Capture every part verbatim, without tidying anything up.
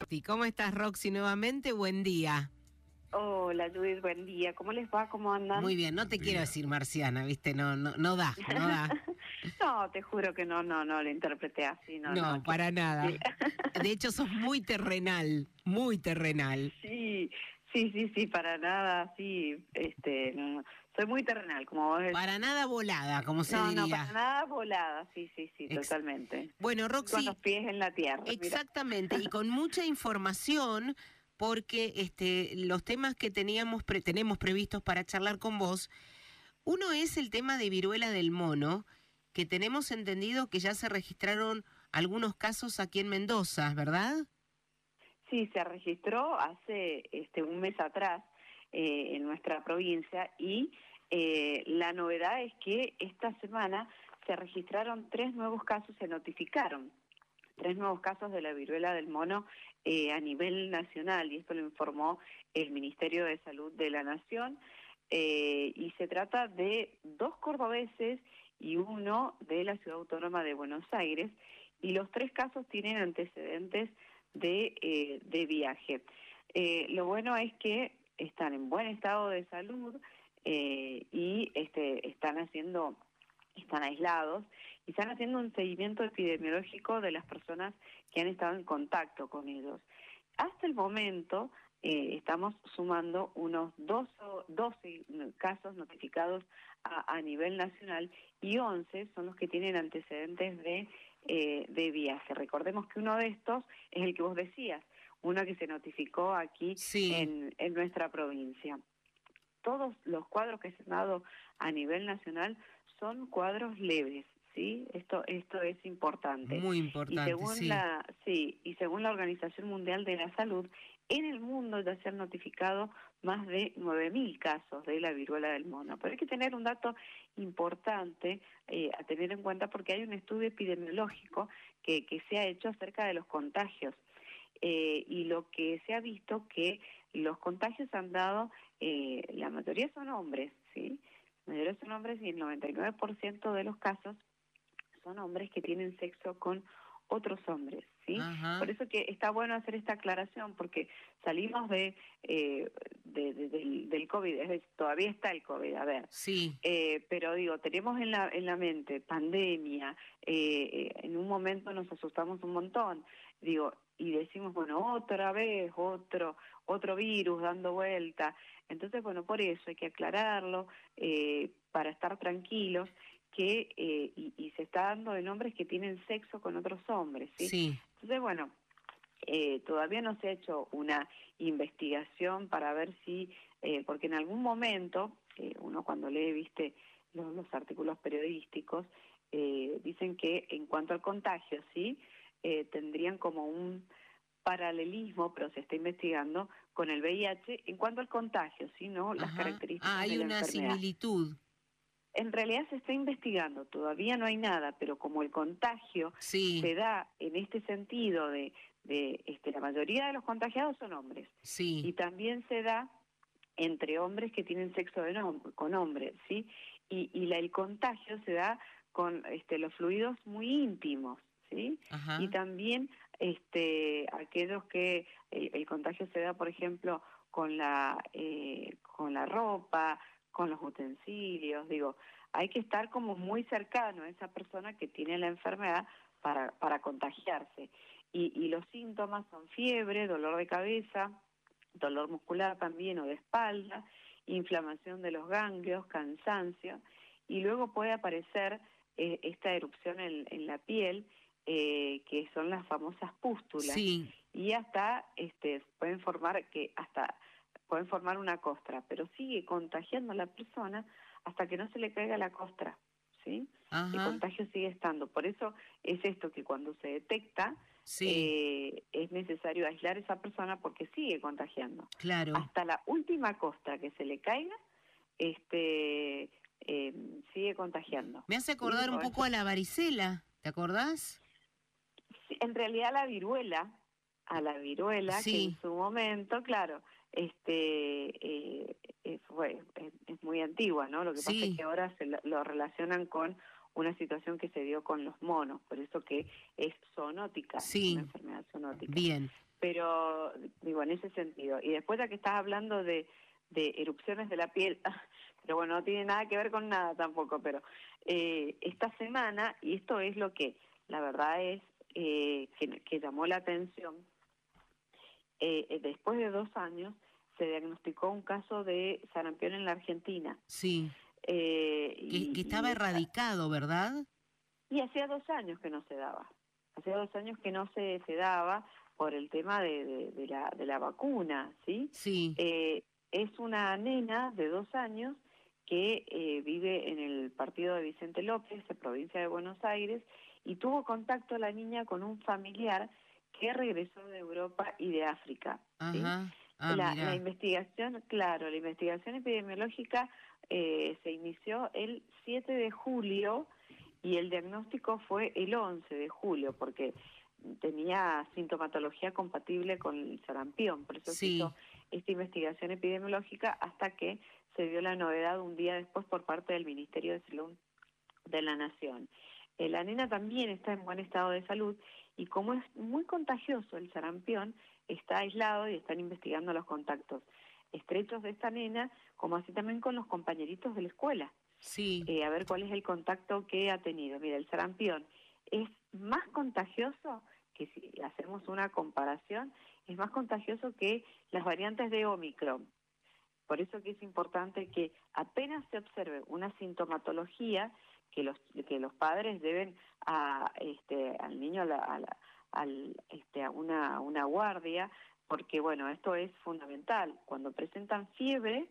Roxy. ¿Cómo estás, Roxy? Nuevamente, buen día. Hola, Judith, buen día. ¿Cómo les va? ¿Cómo andan? Muy bien, no te quiero decir marciana, ¿viste? No, no, no da, no da. No, te juro que no, no, no lo interpreté así, no, No, no. para que, nada. Sí. De hecho, sos muy terrenal, muy terrenal. sí, sí, sí, sí, para nada, sí, este, no, no. Soy muy terrenal, como vos decís. Para nada volada, como se No, diría. no, para nada volada, sí, sí, sí, Ex totalmente. bueno, Con Roxy, los pies en la tierra, exactamente, mira. y con mucha información, porque este, los temas que teníamos pre tenemos previstos para charlar con vos, uno es el tema de viruela del mono, que tenemos entendido que ya se registraron algunos casos aquí en Mendoza, ¿verdad? Sí, se registró hace este un mes atrás eh, en nuestra provincia y eh, la novedad es que esta semana se registraron tres nuevos casos, se notificaron tres nuevos casos de la viruela del mono eh, a nivel nacional, y esto lo informó el Ministerio de Salud de la Nación, eh, y se trata de dos cordobeses y uno de la Ciudad Autónoma de Buenos Aires, y los tres casos tienen antecedentes de, eh, de viaje. Eh, lo bueno es que están en buen estado de salud eh, y este, están haciendo... están aislados y están haciendo un seguimiento epidemiológico de las personas que han estado en contacto con ellos. Hasta el momento eh, estamos sumando unos doce casos notificados a, a nivel nacional y once son los que tienen antecedentes de, eh, de viaje. Recordemos que uno de estos es el que vos decías, uno que se notificó aquí Sí. en, en nuestra provincia. Todos los cuadros que se han dado a nivel nacional son cuadros leves, ¿sí? Esto esto es importante. Muy importante, y según sí. la sí, y según la Organización Mundial de la Salud, en el mundo ya se han notificado más de nueve mil casos de la viruela del mono. Pero hay que tener un dato importante eh, a tener en cuenta porque hay un estudio epidemiológico que, que se ha hecho acerca de los contagios. Eh, y lo que se ha visto que los contagios han dado, eh, la mayoría son hombres, ¿sí? La mayoría son hombres y el noventa y nueve por ciento de los casos son hombres que tienen sexo con otros hombres, ¿sí? Ajá. Por eso que está bueno hacer esta aclaración, porque salimos de, eh, de, de del, del COVID, es decir, todavía está el COVID, a ver, Sí. eh, pero digo, tenemos en la, en la mente pandemia, eh, en un momento nos asustamos un montón, digo, y decimos, bueno, otra vez, otro, otro virus dando vuelta, entonces, bueno, por eso hay que aclararlo, eh, para estar tranquilos, que eh, y, y se está dando en hombres que tienen sexo con otros hombres, ¿sí? Sí. Entonces, bueno, eh, todavía no se ha hecho una investigación para ver si, eh, porque en algún momento, eh, uno cuando lee, viste, los, los artículos periodísticos, eh, dicen que en cuanto al contagio, ¿sí? Eh, tendrían como un paralelismo, pero se está investigando, con el V I H en cuanto al contagio, ¿sí? ¿No? Las Ajá. características Ah, hay de la una enfermedad. similitud. En realidad se está investigando, todavía no hay nada, pero como el contagio Sí. se da en este sentido de, de este, la mayoría de los contagiados son hombres, Sí. y también se da entre hombres que tienen sexo de no, con hombres, ¿sí? Y, y la, el contagio se da con este, los fluidos muy íntimos, ¿sí? Ajá. Y también este, aquellos que el, el contagio se da, por ejemplo, con la, eh, con la ropa, con los utensilios, digo, hay que estar como muy cercano a esa persona que tiene la enfermedad para, para contagiarse. Y, y los síntomas son fiebre, dolor de cabeza, dolor muscular también o de espalda, inflamación de los ganglios, cansancio, y luego puede aparecer eh, esta erupción en, en la piel, eh, que son las famosas pústulas, Sí. y hasta este, pueden formar que hasta pueden formar una costra, pero sigue contagiando a la persona hasta que no se le caiga la costra, ¿sí? Ajá. El contagio sigue estando. Por eso es esto que cuando se detecta, Sí. eh, es necesario aislar a esa persona porque sigue contagiando. Claro. Hasta la última costra que se le caiga, este, eh, sigue contagiando. Me hace ¿Sí? acordar un Por poco eso- a la varicela, ¿te acordás? sí, en realidad la viruela, a la viruela, que Sí. en su momento, claro, este eh, eh, fue, es, es muy antigua, ¿no? Lo que pasa es Sí. que ahora se lo, lo relacionan con una situación que se dio con los monos, por eso que es zoonótica, es una Sí. enfermedad zoonótica. Bien. pero digo, en ese sentido. Y después, ya que estás hablando de, de erupciones de la piel, pero bueno, no tiene nada que ver con nada tampoco, pero eh, esta semana, y esto es lo que la verdad es eh, que, que llamó la atención, eh, después de dos años se diagnosticó un caso de sarampión en la Argentina. Sí, eh, que, y, que estaba y esta- erradicado, ¿verdad? Y hacía dos años que no se daba. Hacía dos años que no se, se daba por el tema de, de, de la, de la vacuna, ¿sí? Sí, Eh, es una nena de dos años que eh, vive en el partido de Vicente López, en provincia de Buenos Aires, y tuvo contacto la niña con un familiar que regresó de Europa y de África, ¿sí? ajá, ah, La, la mira, investigación, claro, la investigación epidemiológica eh, se inició el siete de julio y el diagnóstico fue el once de julio, porque tenía sintomatología compatible con el sarampión, por eso se sí, hizo esta investigación epidemiológica hasta que se dio la novedad un día después por parte del Ministerio de Salud de la Nación. Eh, la nena también está en buen estado de salud y como es muy contagioso el sarampión, está aislado y están investigando los contactos estrechos de esta nena, como así también con los compañeritos de la escuela. sí, Eh, a ver cuál es el contacto que ha tenido. Mira, el sarampión es más contagioso que si hacemos una comparación, es más contagioso que las variantes de Omicron. Por eso que es importante que apenas se observe una sintomatología, que los que los padres deben a este al niño a, la, a, la, al, este, a una, a una guardia, porque bueno, esto es fundamental. Cuando presentan fiebre,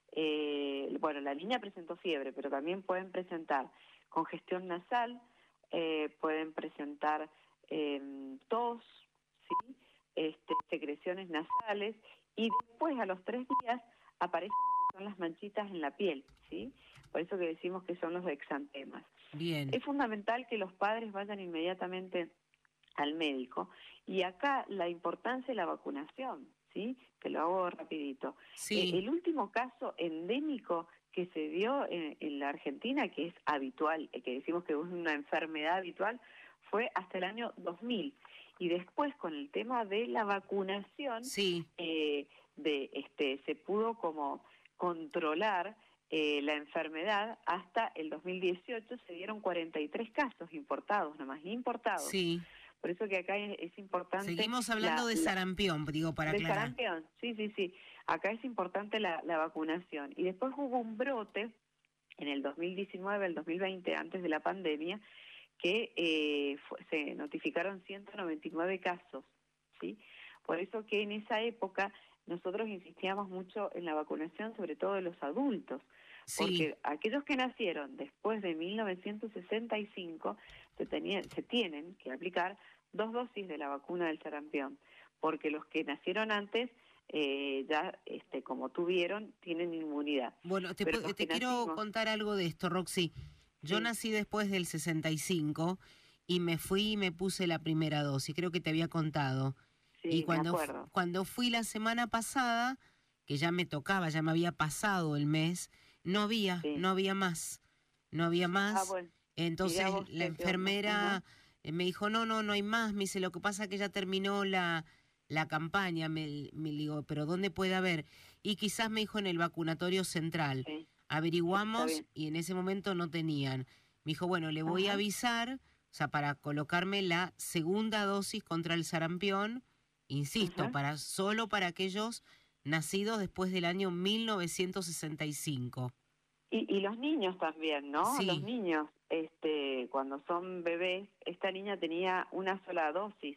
eh, bueno, la niña presentó fiebre, pero también pueden presentar congestión nasal, eh, pueden presentar eh, tos, ¿sí? este, secreciones nasales, y después a los tres días aparecen lo que son las manchitas en la piel, ¿sí? Por eso que decimos que son los exantemas. bien, Es fundamental que los padres vayan inmediatamente al médico, y acá la importancia de la vacunación, ¿sí? Te lo hago rapidito. Eh, sí, el último caso endémico que se dio en, en la Argentina, que es habitual, eh, que decimos que es una enfermedad habitual, fue hasta el año dos mil. Y después, con el tema de la vacunación, sí, eh, de este se pudo como controlar eh, la enfermedad. Hasta el dos mil dieciocho se dieron cuarenta y tres casos importados, nomás importados. sí. Por eso que acá es, es importante Seguimos hablando la, de la sarampión, digo, para del aclarar. sarampión, sí, sí, sí. Acá es importante la, la vacunación. Y después hubo un brote en el dos mil diecinueve, el dos mil veinte, antes de la pandemia, que eh, fue, se notificaron ciento noventa y nueve casos, ¿sí? Por eso que en esa época nosotros insistíamos mucho en la vacunación, sobre todo de los adultos, Sí, porque aquellos que nacieron después de mil novecientos sesenta y cinco se, tenía, se tienen que aplicar dos dosis de la vacuna del sarampión, porque los que nacieron antes eh, ya, este, como tuvieron, tienen inmunidad. bueno, te, Pero pu- los que te quiero nacimos, contar algo de esto, Roxy. Yo sí, nací después del sesenta y cinco y me fui y me puse la primera dosis, creo que te había contado. Y sí, me cuando, fu- acuerdo. cuando fui la semana pasada, que ya me tocaba, ya me había pasado el mes, no había, Sí. no había más, no había Ah, más. bueno, mirá Entonces vos la qué, qué onda. Ajá. enfermera eh, me dijo, no, no, no hay más. Me dice, lo que pasa es que ya terminó la, la campaña. Me, me digo, pero ¿dónde puede haber? Y quizás me dijo en el vacunatorio central. Sí, sí, está Averiguamos bien. y en ese momento no tenían. Me dijo, bueno, le voy a Ajá, avisar, o sea, para colocarme la segunda dosis contra el sarampión, insisto, ajá. para solo para aquellos nacidos después del año mil novecientos sesenta y cinco. Y, y los niños también, ¿no? Los Sí, niños, este, cuando son bebés, esta niña tenía una sola dosis,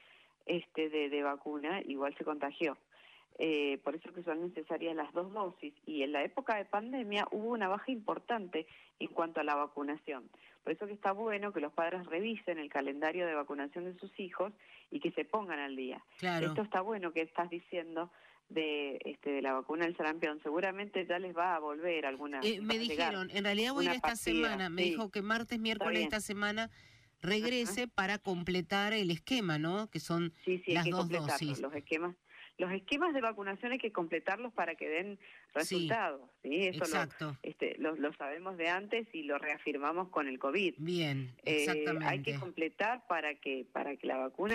este, de, de vacuna, igual se contagió. Eh, por eso que son necesarias las dos dosis. Y en la época de pandemia hubo una baja importante en cuanto a la vacunación. Por eso que está bueno que los padres revisen el calendario de vacunación de sus hijos y que se pongan al día. claro. Esto está bueno que estás diciendo de, este, de la vacuna del sarampión. Seguramente ya les va a volver alguna, Eh, les va me a llegar dijeron, en realidad voy a ir una esta partida. semana, me Sí, dijo que martes, está miércoles de bien. esta semana Ajá. regrese para completar el esquema, ¿no? Que son Sí, sí, hay las que dos completarlo. dosis. Los esquemas, los esquemas de vacunación hay que completarlos para que den Sí, resultados, ¿sí? Eso lo, exacto. este, lo, lo sabemos de antes y lo reafirmamos con el COVID. Bien, Eh, hay que exactamente. completar para que, para que la vacuna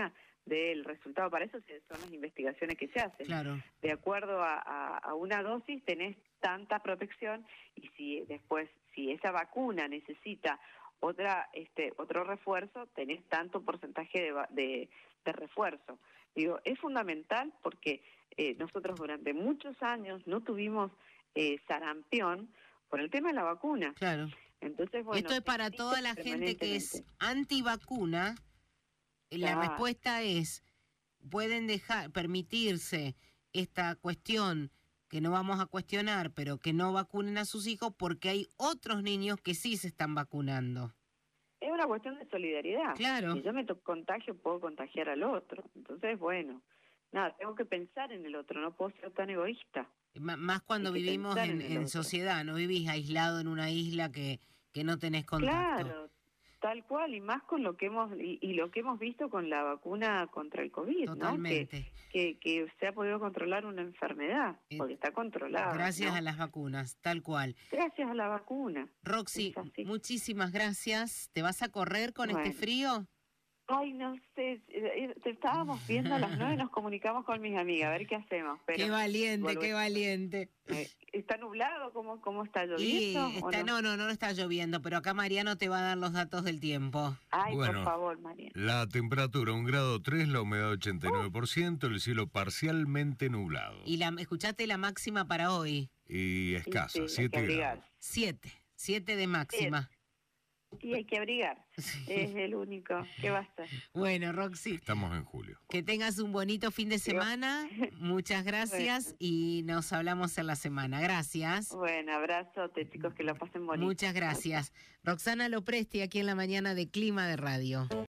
del resultado. Para eso son las investigaciones que se hacen. Claro. De acuerdo a, a, a una dosis tenés tanta protección, y si después, si esa vacuna necesita otra este otro refuerzo, tenés tanto porcentaje de, de, de refuerzo. Digo, es fundamental porque eh, nosotros durante muchos años no tuvimos eh, sarampión por el tema de la vacuna. Claro. Entonces, bueno, esto es para toda la gente que es antivacuna. La Claro. respuesta es, pueden dejar, permitirse esta cuestión que no vamos a cuestionar, pero que no vacunen a sus hijos porque hay otros niños que sí se están vacunando. Es una cuestión de solidaridad. Claro. Si yo me contagio, puedo contagiar al otro. Entonces, bueno, nada, tengo que pensar en el otro, no puedo ser tan egoísta. M- más cuando vivimos en, en, en sociedad, no vivís aislado en una isla que, que no tenés contacto. Claro, tal cual, y más con lo que hemos y, y lo que hemos visto con la vacuna contra el COVID, Totalmente. ¿no? Que, que, que se ha podido controlar una enfermedad, eh, porque está controlada. Gracias ¿no? a las vacunas, tal cual. Gracias a la vacuna. Roxy, muchísimas gracias. ¿Te vas a correr con bueno. este frío? Ay, no sé, te estábamos viendo a las nueve, nos comunicamos con mis amigas, a ver qué hacemos. Pero qué valiente, volver. qué valiente. Eh, ¿Está nublado? ¿Cómo, cómo está lloviendo? Y está, no? no, no, no está lloviendo, pero acá Mariano te va a dar los datos del tiempo. Ay, bueno, por favor, Mariano. La temperatura, un grado tres, la humedad ochenta y nueve por ciento, el cielo parcialmente nublado. Y la, escuchaste la máxima para hoy. Y escasa, sí, sí, siete grados. siete, siete de máxima. Siete. Y hay que abrigar, es el único que va a estar. Bueno, Roxy. Estamos en julio. Que tengas un bonito fin de semana, muchas gracias bueno. y nos hablamos en la semana. Gracias. Bueno, abrazote chicos, que lo pasen bonito. Muchas gracias. Roxana Lopresti aquí en la mañana de Clima de Radio.